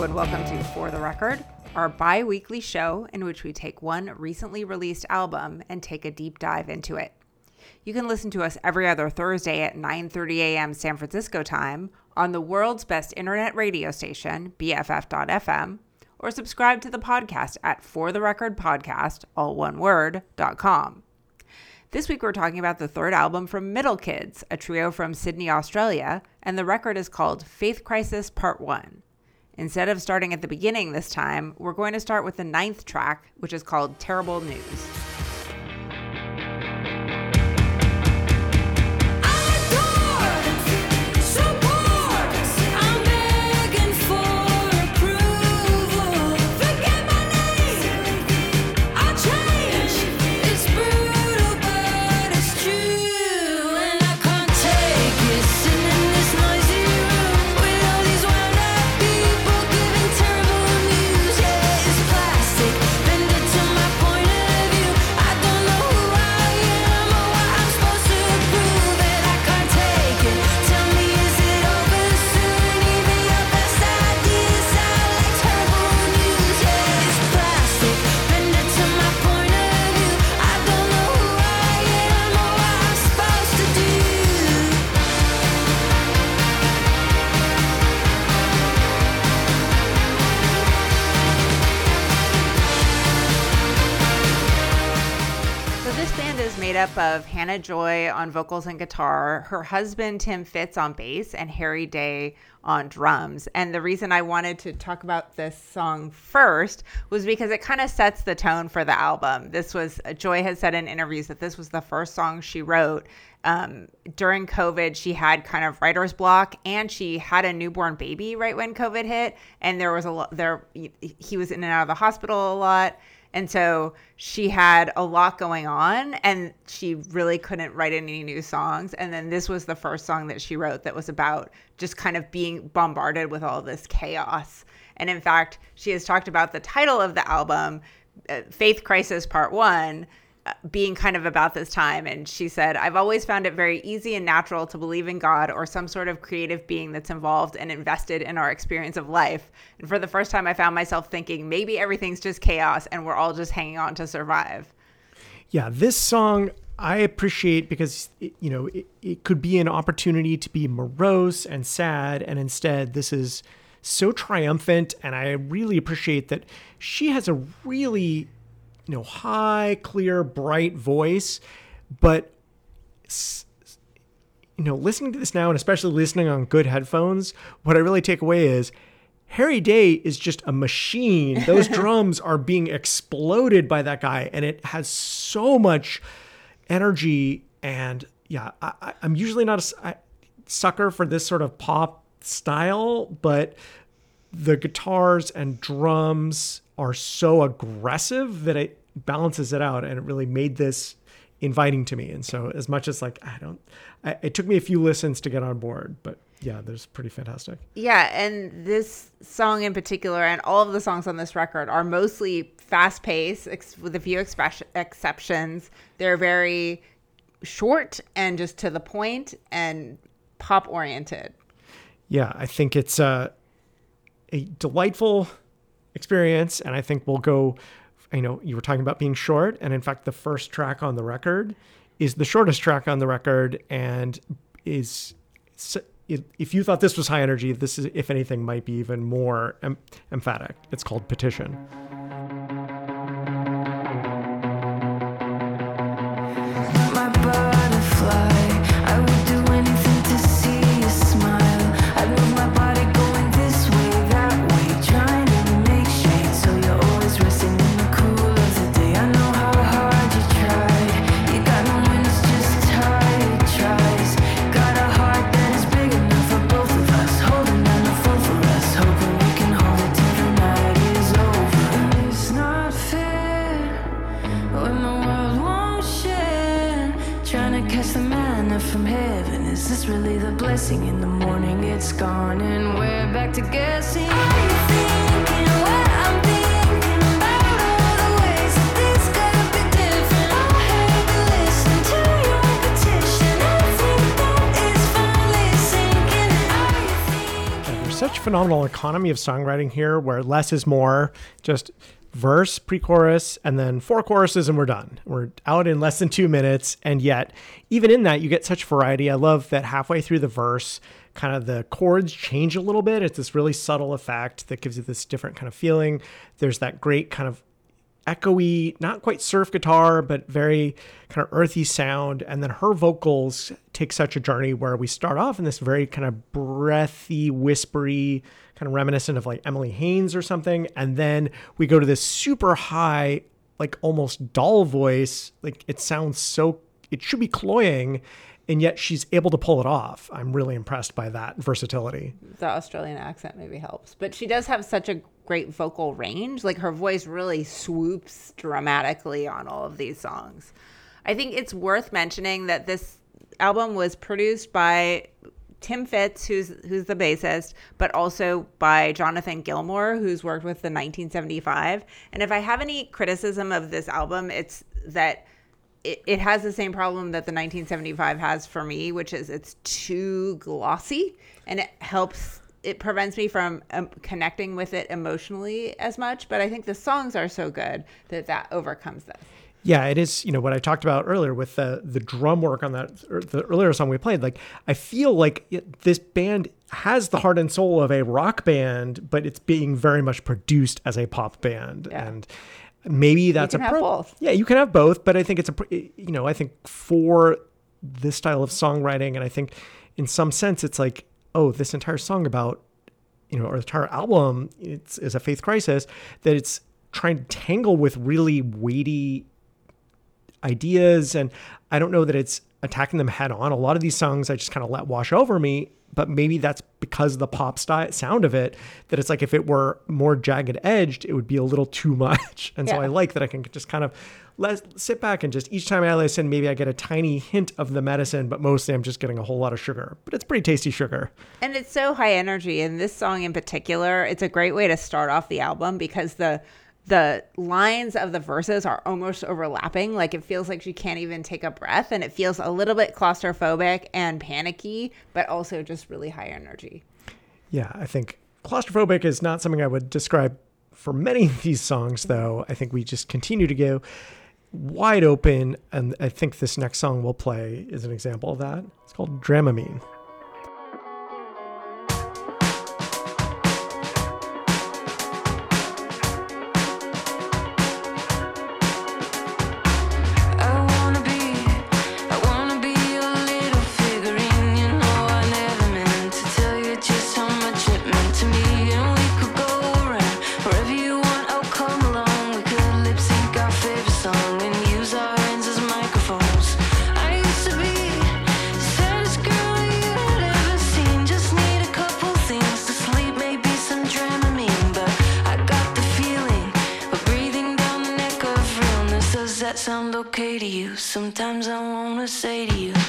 and welcome to For the Record, our bi-weekly show in which we take one recently released album and take a deep dive into it. You can listen to us every other Thursday at 9:30 a.m. San Francisco time on the world's best internet radio station, BFF.FM, or subscribe to the podcast at fortherecordpodcast, all one word, .com. This week we're talking about the third album from Middle Kids, a trio from Sydney, Australia, and the record is called Faith Crisis Part 1. Instead of starting at the beginning this time, we're going to start with the 9th track, which is called Terrible News. Up of Hannah Joy on vocals and guitar, her husband Tim Fitz on bass, and Harry Day on drums. And the reason I wanted to talk about this song first was because it kind of sets the tone for the album. Joy has said in interviews that this was the first song she wrote. During COVID, she had kind of writer's block, and she had a newborn baby right when COVID hit, and there was he was in and out of the hospital a lot. And so she had a lot going on, and she really couldn't write any new songs. And then this was the first song that she wrote that was about just kind of being bombarded with all this chaos. And in fact, she has talked about the title of the album, Faith Crisis Part 1, being kind of about this time. And she said, "I've always found it very easy and natural to believe in God or some sort of creative being that's involved and invested in our experience of life. And for the first time, I found myself thinking maybe everything's just chaos and we're all just hanging on to survive." Yeah, this song I appreciate because, it could be an opportunity to be morose and sad. And instead, this is so triumphant. And I really appreciate that she has a really high, clear, bright voice, but listening to this now, and especially listening on good headphones, what I really take away is Harry Day is just a machine. Those drums are being exploded by that guy, and it has so much energy. And yeah, I'm usually not a sucker for this sort of pop style, but the guitars and drums are so aggressive that it balances it out, and it really made this inviting to me. And so as much as it took me a few listens to get on board, but yeah, there's pretty fantastic. Yeah. And this song in particular, and all of the songs on this record, are mostly fast paced with a few exceptions. They're very short and just to the point and pop oriented. Yeah. I think it's a delightful experience. And I think we'll go, you were talking about being short, and in fact, the first track on the record is the shortest track on the record, and if you thought this was high energy, this is, if anything, might be even more emphatic. It's called Petition. My butterfly, I would do anything to see you smile. I move my body going this way, that way, trying to make shade, so you're always resting in the cool of the day. I know how hard you tried. You got no wings, just tired tries. Got a heart that is big enough for both of us, holding down the phone for us, hoping we can hold it till the night is over. It's not fair when the world won't share, trying to catch the manna from heaven. Is this really the blessing? In the morning it's gone and we're back to guessing. Are you thinking what I'm thinking about all the ways that this could be different? I had to listen to your petition. I think that is finally sinking. Are you thinking? There's such phenomenal economy of songwriting here where less is more, just verse, pre-chorus, and then 4 choruses and we're done. We're out in less than 2 minutes. And yet, even in that, you get such variety. I love that halfway through the verse, kind of the chords change a little bit. It's this really subtle effect that gives you this different kind of feeling. There's that great kind of echoey, not quite surf guitar, but very kind of earthy sound. And then her vocals take such a journey where we start off in this very kind of breathy, whispery, kind of reminiscent of like Emily Haynes or something. And then we go to this super high, like almost doll voice. Like it sounds so, it should be cloying. And yet she's able to pull it off. I'm really impressed by that versatility. The Australian accent maybe helps. But she does have such a great vocal range. Like her voice really swoops dramatically on all of these songs. I think it's worth mentioning that this album was produced by Tim Fitz, who's the bassist, but also by Jonathan Gilmour, who's worked with the 1975. And if I have any criticism of this album, it's that it has the same problem that the 1975 has for me, which is it's too glossy, and it prevents me from connecting with it emotionally as much. But I think the songs are so good that overcomes this. Yeah, it is, what I talked about earlier with the drum work on that, or the earlier song we played. Like, I feel like this band has the heart and soul of a rock band, but it's being very much produced as a pop band. Yeah. And maybe that's you can have both. Yeah, you can have both, but I think I think for this style of songwriting, and I think in some sense it's like, oh, this entire song about, or the entire album, is a faith crisis, that it's trying to tangle with really weighty ideas. And I don't know that it's attacking them head on. A lot of these songs I just kind of let wash over me, but maybe that's because of the pop style sound of it, that it's like if it were more jagged edged, it would be a little too much. And so I like that I can just kind of sit back and just each time I listen, maybe I get a tiny hint of the medicine, but mostly I'm just getting a whole lot of sugar. But it's pretty tasty sugar. And it's so high energy. And this song in particular, it's a great way to start off the album because the lines of the verses are almost overlapping. Like it feels like she can't even take a breath, and it feels a little bit claustrophobic and panicky, but also just really high energy. Yeah, I think claustrophobic is not something I would describe for many of these songs, though. I think we just continue to go wide open, and I think this next song we'll play is an example of that. It's called Dramamine. Sound okay to you? Sometimes I wanna say to you,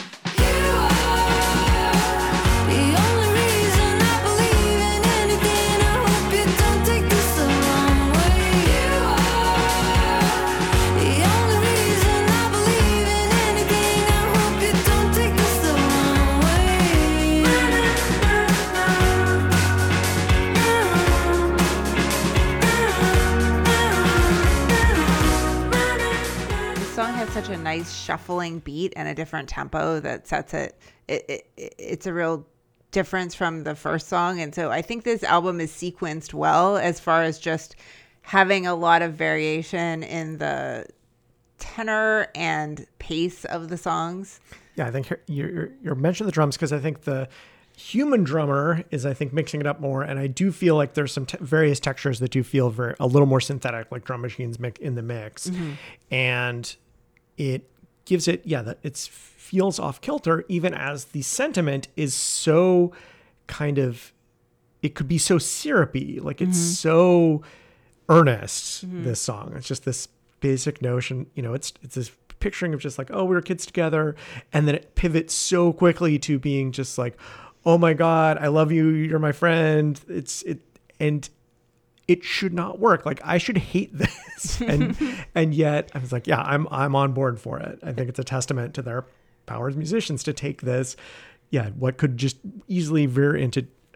such a nice shuffling beat and a different tempo that sets it's a real difference from the first song. And so I think this album is sequenced well as far as just having a lot of variation in the tenor and pace of the songs. Yeah, I think you're mentioning the drums because I think the human drummer is, I think, mixing it up more. And I do feel like there's some various textures that do feel a little more synthetic, like drum machines in the mix. Mm-hmm. And it gives it, it feels off kilter, even as the sentiment is so kind of, it could be so syrupy, like it's so earnest, this song. It's just this basic notion, it's this picturing of just like, oh, we were kids together. And then it pivots so quickly to being just like, oh my God, I love you. You're my friend. And it should not work. Like I should hate this. And yet I was like, yeah, I'm on board for it. I think it's a testament to their power as musicians to take this. Yeah. What could just easily veer into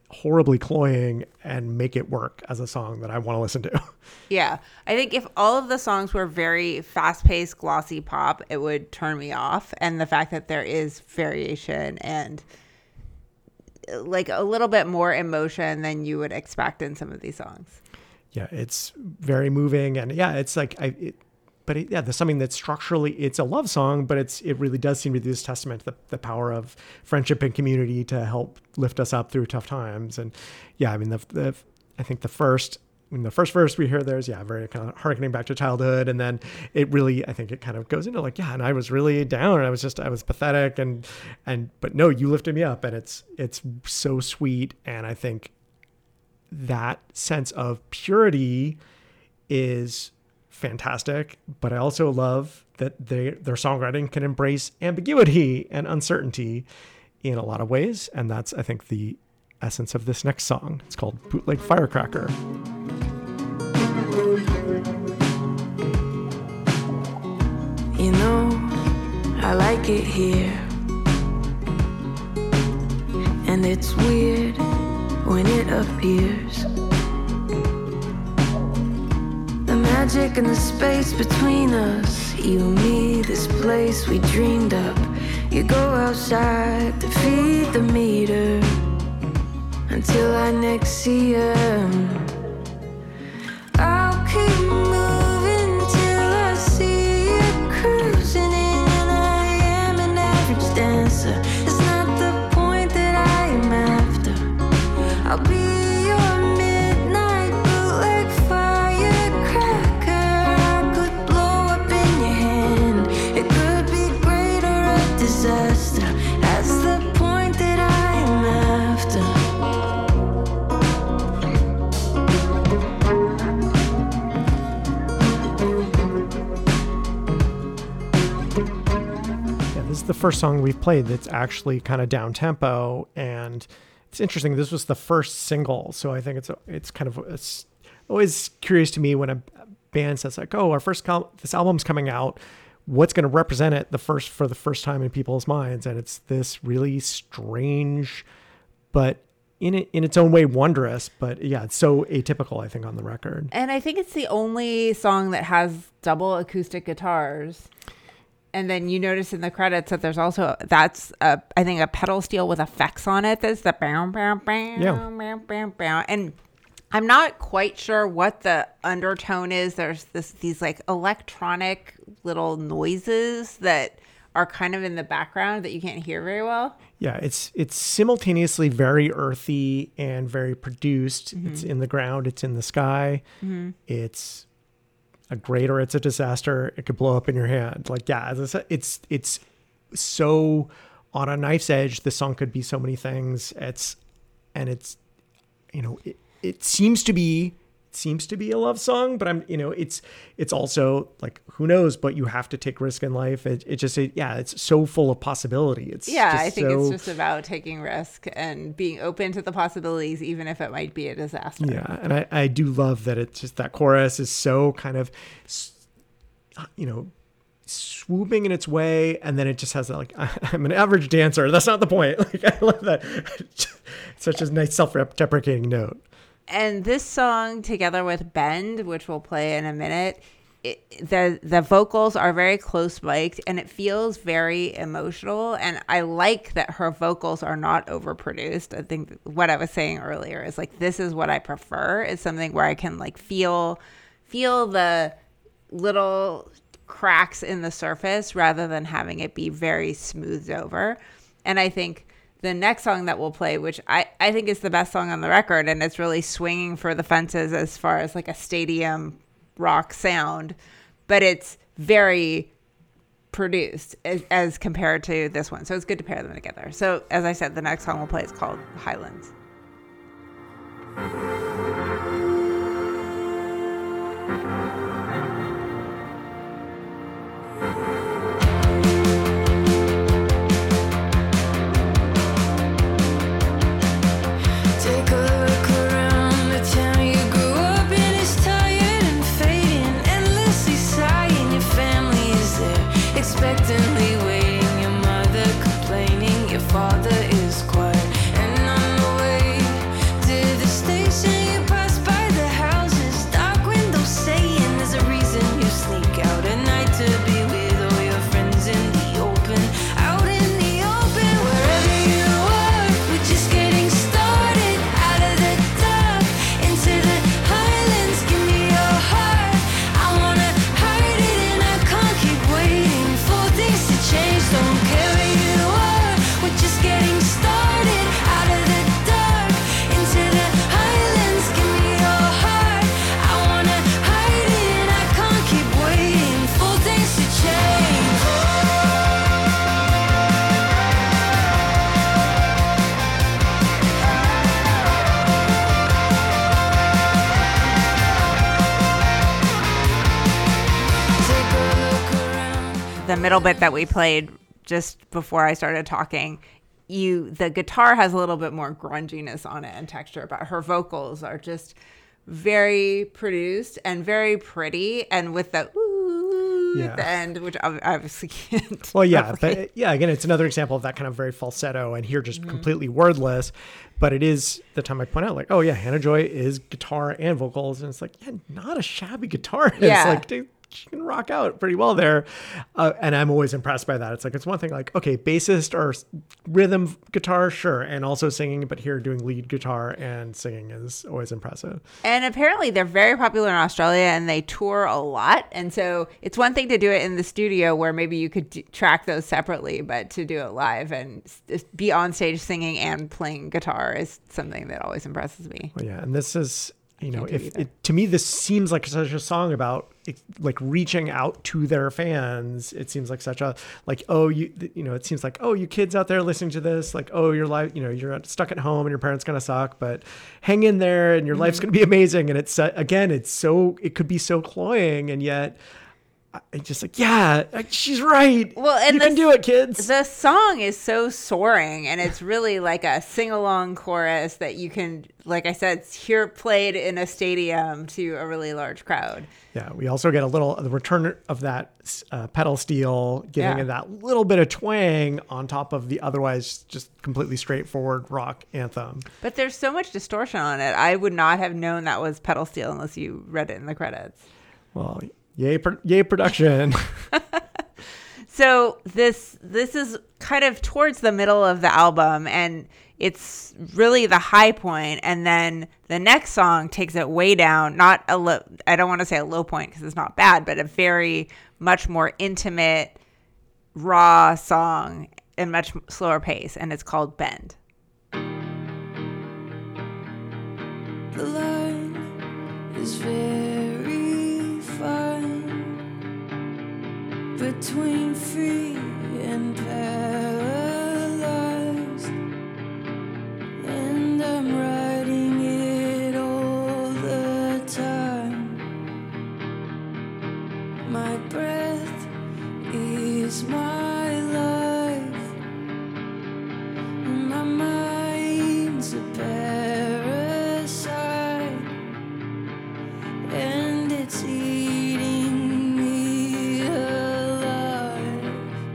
horribly cloying and make it work as a song that I want to listen to. Yeah. I think if all of the songs were very fast-paced, glossy pop, it would turn me off. And the fact that there is variation and like a little bit more emotion than you would expect in some of these songs. Yeah, it's very moving. And yeah, it's like, there's something that structurally, it's a love song, but it really does seem to be this testament to the power of friendship and community to help lift us up through tough times. And yeah, I mean, I think the first verse we hear there's, very kind of harkening back to childhood. And then it really, I think it kind of goes into like, and I was really down and I was pathetic but no, you lifted me up, and it's so sweet. And I think that sense of purity is fantastic, but I also love that their songwriting can embrace ambiguity and uncertainty in a lot of ways, and that's, I think, the essence of this next song. It's called Bootleg Firecracker. You know, I like it here, and it's weird when it appears. Magic in the space between us, you and me, this place we dreamed up. You go outside to feed the meter until I next see you. I'll keep moving till I see you cruising in, and I am an average dancer. It's not the point that I am after. I'll be the first song we've played that's actually kind of down tempo, and it's interesting. This was the first single, so I think it's always curious to me when a band says like, "Oh, this album's coming out. What's going to represent it for the first time in people's minds?" And it's this really strange, but in its own way wondrous. But yeah, it's so atypical, I think, on the record. And I think it's the only song that has double acoustic guitars. And then you notice in the credits that there's also, I think, a pedal steel with effects on it. There's the bam, bam, bam, bam, bam, bam. And I'm not quite sure what the undertone is. There's these like electronic little noises that are kind of in the background that you can't hear very well. Yeah, it's simultaneously very earthy and very produced. Mm-hmm. It's in the ground. It's in the sky. Mm-hmm. It's a great or it's a disaster. It could blow up in your hand. Like, yeah, as I said, it's so on a knife's edge. The song could be so many things. It seems to be a love song, but it's also like, who knows, but you have to take risk in life. It's so full of possibility. It's it's just about taking risk and being open to the possibilities, even if it might be a disaster. Yeah. And I do love that it's just that chorus is so kind of, swooping in its way. And then it just has that, like, I'm an average dancer. That's not the point. Like, I love that. Such a nice self-deprecating note. And this song, together with Bend, which we'll play in a minute, the vocals are very close mic'd, and it feels very emotional. And I like that her vocals are not overproduced. I think what I was saying earlier is like, this is what I prefer, is something where I can like feel the little cracks in the surface rather than having it be very smoothed over. And I think the next song that we'll play, which I think is the best song on the record, and it's really swinging for the fences as far as like a stadium rock sound, but it's very produced as compared to this one. So it's good to pair them together. So as I said, the next song we'll play is called Highlands. Expectantly waiting, your mother complaining, your father is quiet and on the way middle bit that we played just before I started talking, the guitar has a little bit more grunginess on it and texture, but her vocals are just very produced and very pretty, and with the ooh at the end, which I obviously can't. Well, yeah, but yeah, again, it's another example of that kind of very falsetto, and here just completely wordless. But it is the time I point out, like, oh yeah, Hannah Joy is guitar and vocals, and it's like, yeah, not a shabby guitarist. Yeah. Like, dude, she can rock out pretty well there, and I'm always impressed by that. It's like, it's one thing, like, okay, bassist or rhythm guitar, sure, and also singing, but here doing lead guitar and singing is always impressive. And apparently they're very popular in Australia, and they tour a lot. And so it's one thing to do it in the studio where maybe you could track those separately, but to do it live and be on stage singing and playing guitar is something that always impresses me. Well, yeah, and this is, you know, to me, this seems like such a song about like reaching out to their fans. It seems like such a, like, oh, you know, it seems like, oh, you kids out there listening to this, like, oh, your life, you know, you're stuck at home and your parents gonna suck, but hang in there and your life's gonna be amazing. And it's again, it could be so cloying, and yet I just like, yeah, she's right. Well, and you can do it, kids. The song is so soaring, and it's really like a sing-along chorus that you can, like I said, hear played in a stadium to a really large crowd. Yeah, we also get the return of that pedal steel, giving it that little bit of twang on top of the otherwise just completely straightforward rock anthem. But there's so much distortion on it. I would not have known that was pedal steel unless you read it in the credits. Well, yay production. So this is kind of towards the middle of the album, and it's really the high point, and then the next song takes it way down. Not I don't want to say a low point because it's not bad, but a very much more intimate, raw song and much slower pace, and it's called Bend. The line is very fine between free and paralyzed, and I'm writing it all the time. My breath is my life, and my mind's a parasite, and it's eating me alive.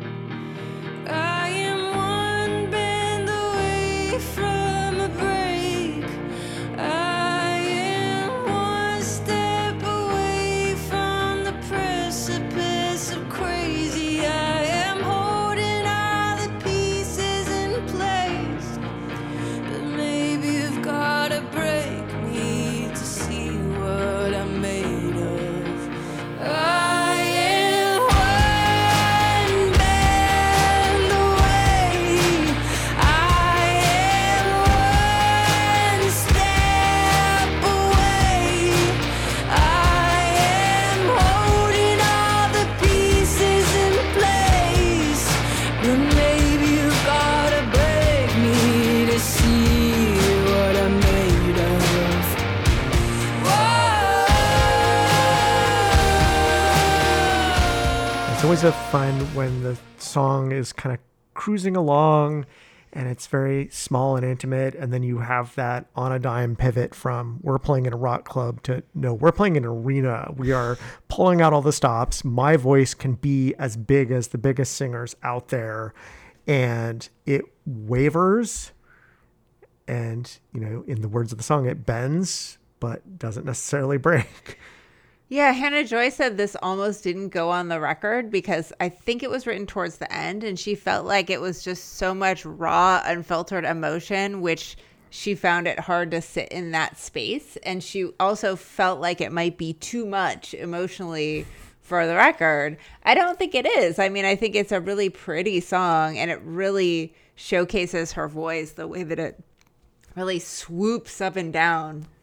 I am one bend away from a break. I am one step away from the precipice of crazy. I am holding all the pieces in place, but maybe you've gotta break me to see what I'm made of. I am one bend away. I am one step away. I am holding all the pieces in place, but maybe you've gotta break me to see what I'm made of. Whoa. It's always a fun when the song is kind of cruising along and it's very small and intimate, and then you have that on a dime pivot from we're playing in a rock club to no, we're playing in an arena. We are pulling out all the stops. My voice can be as big as the biggest singers out there, and it wavers, and, you know, in the words of the song, it bends but doesn't necessarily break. Yeah, Hannah Joy said this almost didn't go on the record because I think it was written towards the end, and she felt like it was just so much raw, unfiltered emotion, which she found it hard to sit in that space. And she also felt like it might be too much emotionally for the record. I don't think it is. I mean, I think it's a really pretty song, and it really showcases her voice, the way that it really swoops up and down.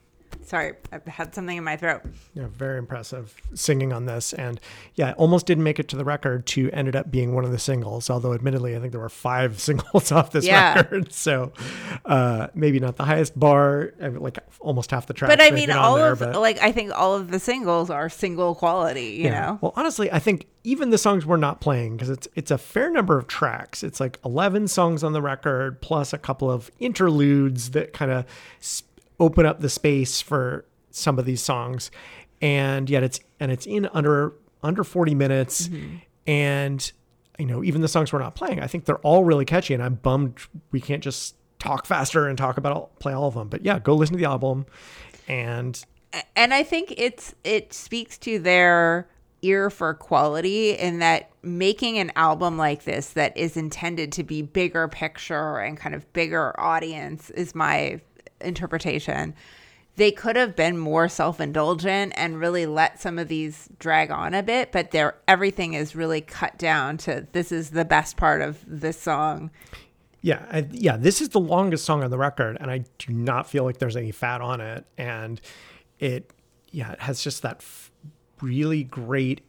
Sorry, I had something in my throat. Yeah, very impressive singing on this. And yeah, almost didn't make it to the record to ended up being one of the singles. Although admittedly, I think there were 5 singles off this record. So maybe not the highest bar, like almost half the tracks. But I mean, I think all of the singles are single quality, you know? Well, honestly, I think even the songs we're not playing, because it's a fair number of tracks. It's like 11 songs on the record, plus a couple of interludes that kind of open up the space for some of these songs, and yet it's in under 40 minutes. And even the songs we're not playing, I think they're all really catchy, and I'm bummed we can't just talk faster and play all of them. But yeah, go listen to the album. And I think it speaks to their ear for quality in that making an album like this that is intended to be bigger picture and kind of bigger audience is my interpretation. They could have been more self-indulgent and really let some of these drag on a bit, but everything is really cut down to this is the best part of this song. Yeah, this is the longest song on the record, and I do not feel like there's any fat on it. And it has just that really great,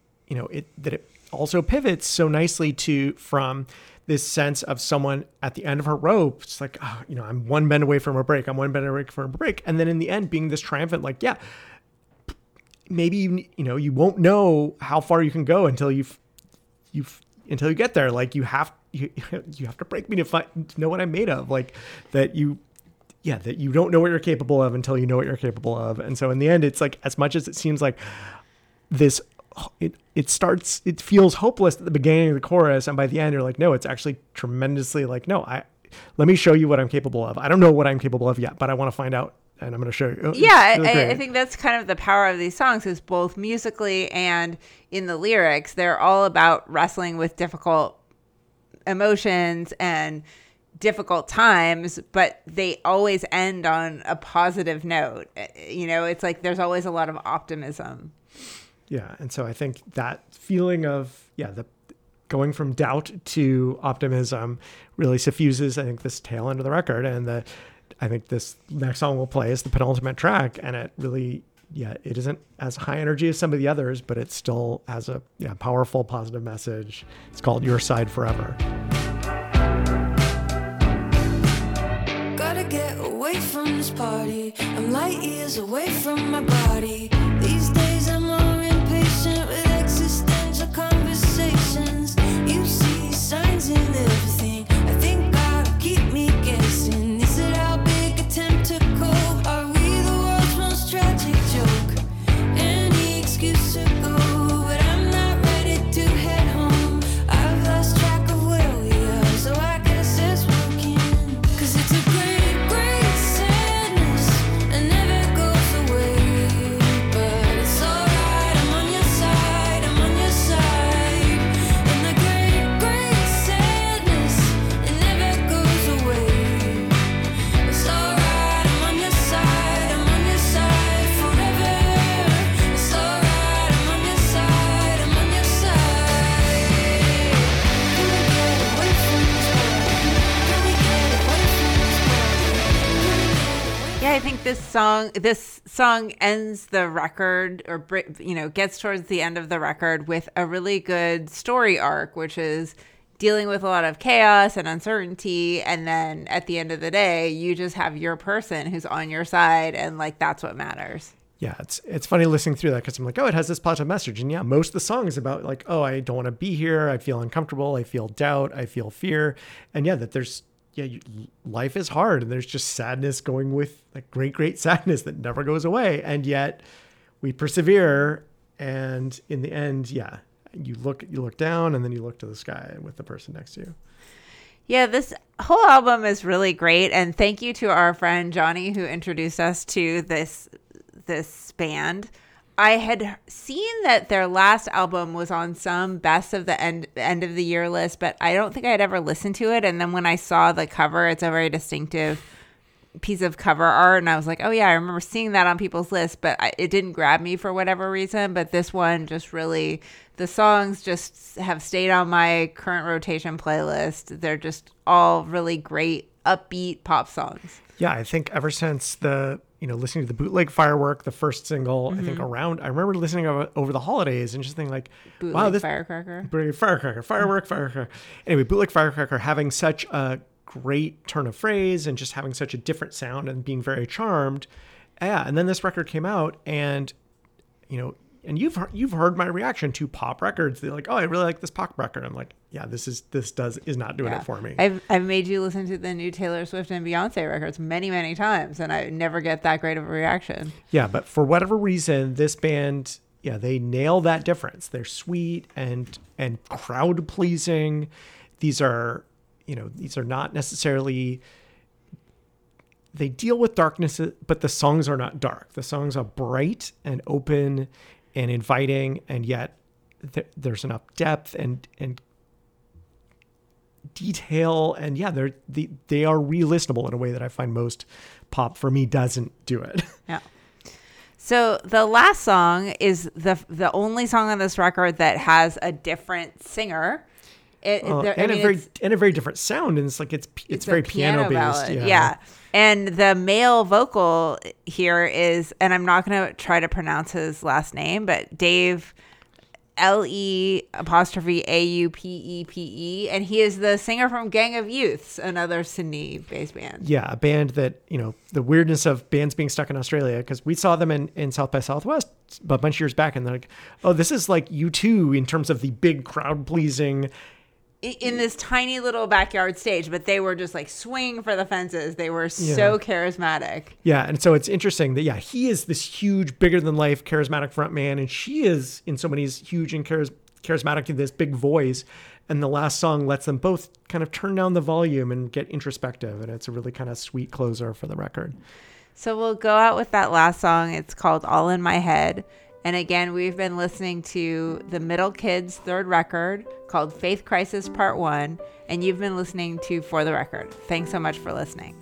it also pivots so nicely from this sense of someone at the end of her rope. It's like, I'm one bend away from a break. I'm one bend away from a break. And then in the end being this triumphant, like, yeah, maybe, you won't know how far you can go until you get there. Like you have to break me to know what I'm made of. Like that you don't know what you're capable of until you know what you're capable of. And so in the end, it's like, as much as it seems like this, it feels hopeless at the beginning of the chorus, and by the end you're like, no, it's actually tremendously like, no, let me show you what I'm capable of. I don't know what I'm capable of yet, but I want to find out, and I'm going to show you. I think that's kind of the power of these songs, is both musically and in the lyrics, they're all about wrestling with difficult emotions and difficult times, but they always end on a positive note. It's like there's always a lot of optimism. Yeah. And so I think that feeling of, the going from doubt to optimism really suffuses, I think, this tail end of the record. And I think this next song we'll play is the penultimate track. And it really, it isn't as high energy as some of the others, but it still has a powerful, positive message. It's called Your Side Forever. Gotta get away from this party. I'm light years away from my body. These days I'm more impatient with existential conversations. You see signs in everything. I think God keep me guessing. Is it our big attempt to cope? Are we the world's most tragic joke? Any excuse to go, but I'm not ready to head home. I've lost track of where we are, so I guess it's working. 'Cause it's a great, great sadness and never goes away. But it's alright, I'm on your side, I'm on your side. And the great, great sadness, it never goes away. It's alright, I'm on your side, I'm on your side forever. It's alright, I'm on your side, I'm on your side. Can we get away from this world? Can we get away from this world? Yeah, I think this song ends the record, or gets towards the end of the record with a really good story arc, which is dealing with a lot of chaos and uncertainty, and then at the end of the day, you just have your person who's on your side, and like that's what matters. Yeah, it's funny listening through that, because I'm like, oh, it has this positive message. And most of the song is about like, oh, I don't want to be here. I feel uncomfortable. I feel doubt. I feel fear. And that there's, life is hard, and there's just sadness going with like great, great sadness that never goes away. And yet we persevere. And in the end, you look down, and then you look to the sky with the person next to you. Yeah, this whole album is really great. And thank you to our friend Johnny, who introduced us to this band. I had seen that their last album was on some best of the end of the year list, but I don't think I had ever listened to it. And then when I saw the cover, it's a very distinctive piece of cover art, and I was like, oh yeah, I remember seeing that on people's list, but it didn't grab me for whatever reason. But this one just really, the songs just have stayed on my current rotation playlist. They're just all really great, upbeat pop songs. Yeah, I think ever since the listening to the bootleg Firework, the first single, I think I remember listening over the holidays and just thinking like, Bootleg wow, this Firecracker. Firework. Anyway, bootleg Firecracker having such a great turn of phrase and just having such a different sound and being very charmed. Yeah. And then this record came out and, and you've heard my reaction to pop records. They're like, oh, I really like this pop record. I'm like, yeah, this is not doing it for me. I've made you listen to the new Taylor Swift and Beyonce records many, many times, and I never get that great of a reaction. Yeah, but for whatever reason, this band, they nail that difference. They're sweet and crowd pleasing. These are not necessarily. They deal with darkness, but the songs are not dark. The songs are bright and open and inviting, and yet there's enough depth and detail, and they are re-listenable in a way that I find most pop for me doesn't do it. Yeah. So the last song is the only song on this record that has a different singer. A very different sound, and it's very piano based. Yeah. And the male vocal here is, and I'm not going to try to pronounce his last name, but Dave, LE'Aupepe, and he is the singer from Gang of Youths, another Sydney-based band. Yeah, a band that, the weirdness of bands being stuck in Australia, because we saw them in South by Southwest a bunch of years back, and they're like, oh, this is like U2 in terms of the big crowd-pleasing, in this tiny little backyard stage, but they were just like swinging for the fences. They were so charismatic. Yeah, and so it's interesting that he is this huge, bigger than life, charismatic front man, and she is in so many huge and charismatic in this big voice. And the last song lets them both kind of turn down the volume and get introspective, and it's a really kind of sweet closer for the record. So we'll go out with that last song. It's called All in My Head. And again, we've been listening to the Middle Kids' third record called Faith Crisis Part 1, and you've been listening to For the Record. Thanks so much for listening.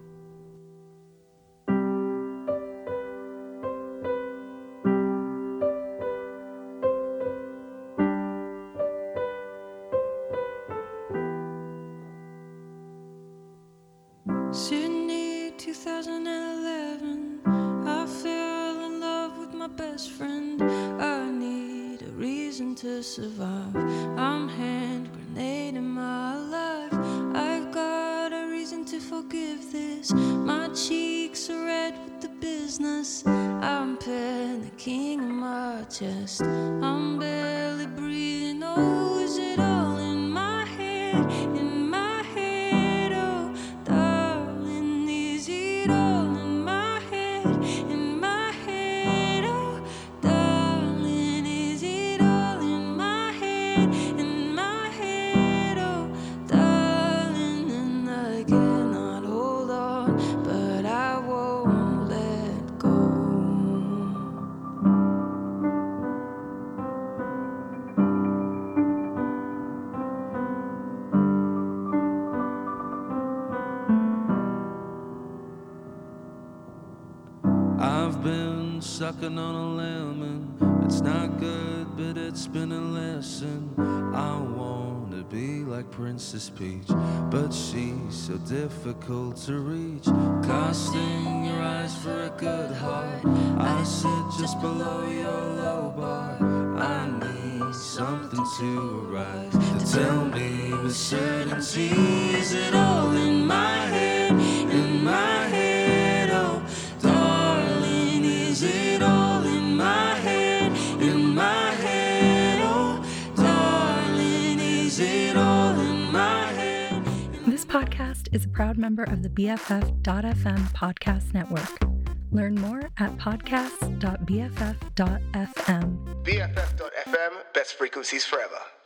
Sydney 2011, I fell in love with my best friend. I need a reason to survive. I'm hand grenading my life. I've got a reason to forgive this. My cheeks are red with the business. I'm panicking in my chest. I'm barely breathing. Oh, is it all in my head? In my head, oh, darling, is it all in my head? In my head, oh, darling, is it all in my head? In my head, oh, darling, and I cannot hold on, but I won't let go. I've been sucking on a lemon. It's not good, but it's been a lesson. I want to be like Princess Peach, but she's so difficult to reach. Casting your eyes for a good heart, I sit just below your low bar. I need something to arise to tell me with certainty. Is it all in my head? In my head, oh, darling, is it all in my head? In my head, oh, darling, is it all in my head? This podcast is a proud member of the BFF.FM podcast network. Learn more at podcasts.bff.fm. BFF.FM, best frequencies forever.